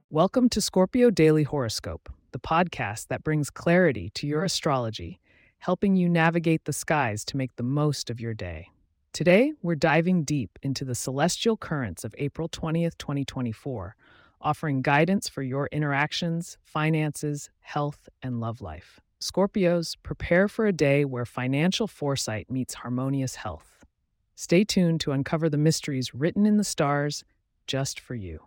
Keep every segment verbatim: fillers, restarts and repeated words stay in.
Welcome to Scorpio Daily Horoscope, the podcast that brings clarity to your astrology, helping you navigate the skies to make the most of your day. Today, we're diving deep into the celestial currents of April twentieth, twenty twenty-four, offering guidance for your interactions, finances, health, and love life. Scorpios, prepare for a day where financial foresight meets harmonious health. Stay tuned to uncover the mysteries written in the stars just for you.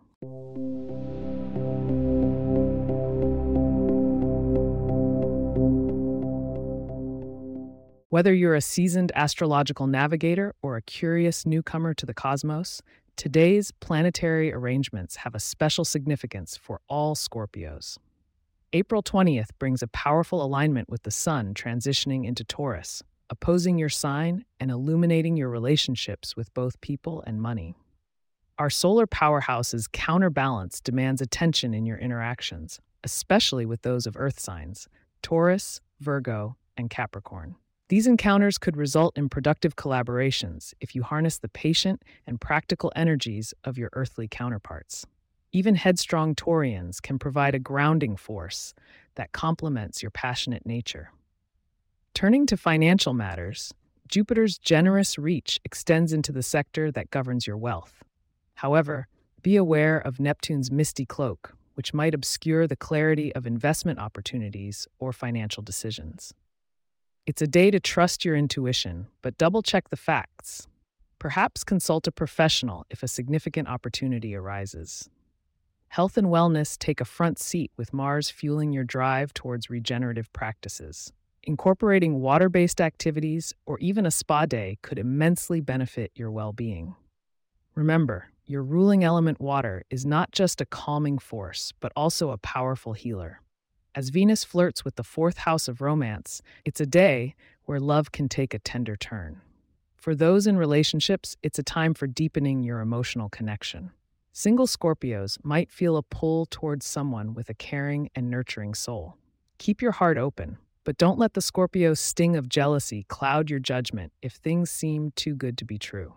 Whether you're a seasoned astrological navigator or a curious newcomer to the cosmos, today's planetary arrangements have a special significance for all Scorpios. April twentieth brings a powerful alignment with the Sun transitioning into Taurus, opposing your sign and illuminating your relationships with both people and money. Our solar powerhouse's counterbalance demands attention in your interactions, especially with those of Earth signs, Taurus, Virgo, and Capricorn. These encounters could result in productive collaborations if you harness the patient and practical energies of your earthly counterparts. Even headstrong Taurians can provide a grounding force that complements your passionate nature. Turning to financial matters, Jupiter's generous reach extends into the sector that governs your wealth. However, be aware of Neptune's misty cloak, which might obscure the clarity of investment opportunities or financial decisions. It's a day to trust your intuition, but double-check the facts. Perhaps consult a professional if a significant opportunity arises. Health and wellness take a front seat with Mars fueling your drive towards regenerative practices. Incorporating water-based activities or even a spa day could immensely benefit your well-being. Remember, your ruling element water is not just a calming force, but also a powerful healer. As Venus flirts with the fourth house of romance, it's a day where love can take a tender turn. For those in relationships, it's a time for deepening your emotional connection. Single Scorpios might feel a pull towards someone with a caring and nurturing soul. Keep your heart open, but don't let the Scorpio sting of jealousy cloud your judgment if things seem too good to be true.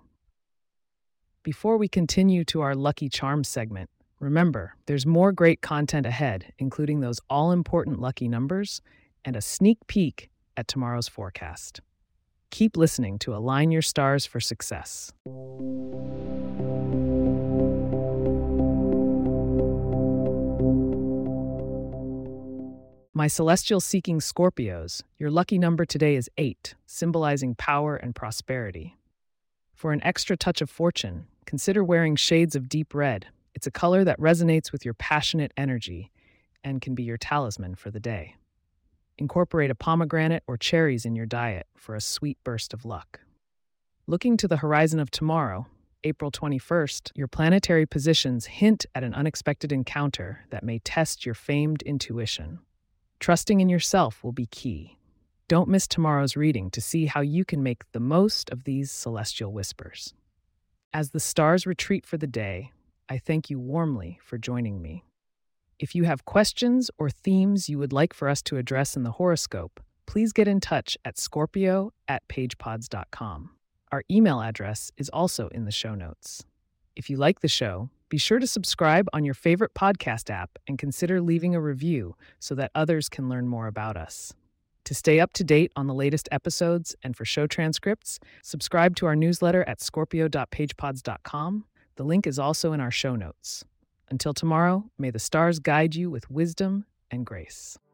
Before we continue to our Lucky Charms segment, remember, there's more great content ahead, including those all-important lucky numbers and a sneak peek at tomorrow's forecast. Keep listening to align your stars for success. My celestial-seeking Scorpios, your lucky number today is eight, symbolizing power and prosperity. For an extra touch of fortune, consider wearing shades of deep red. It's a color that resonates with your passionate energy and can be your talisman for the day. Incorporate a pomegranate or cherries in your diet for a sweet burst of luck. Looking to the horizon of tomorrow, April twenty-first, your planetary positions hint at an unexpected encounter that may test your famed intuition. Trusting in yourself will be key. Don't miss tomorrow's reading to see how you can make the most of these celestial whispers. As the stars retreat for the day, I thank you warmly for joining me. If you have questions or themes you would like for us to address in the horoscope, please get in touch at scorpio at pagepods dot com. Our email address is also in the show notes. If you like the show, be sure to subscribe on your favorite podcast app and consider leaving a review so that others can learn more about us. To stay up to date on the latest episodes and for show transcripts, subscribe to our newsletter at scorpio dot pagepods dot com. The link is also in our show notes. Until tomorrow, may the stars guide you with wisdom and grace.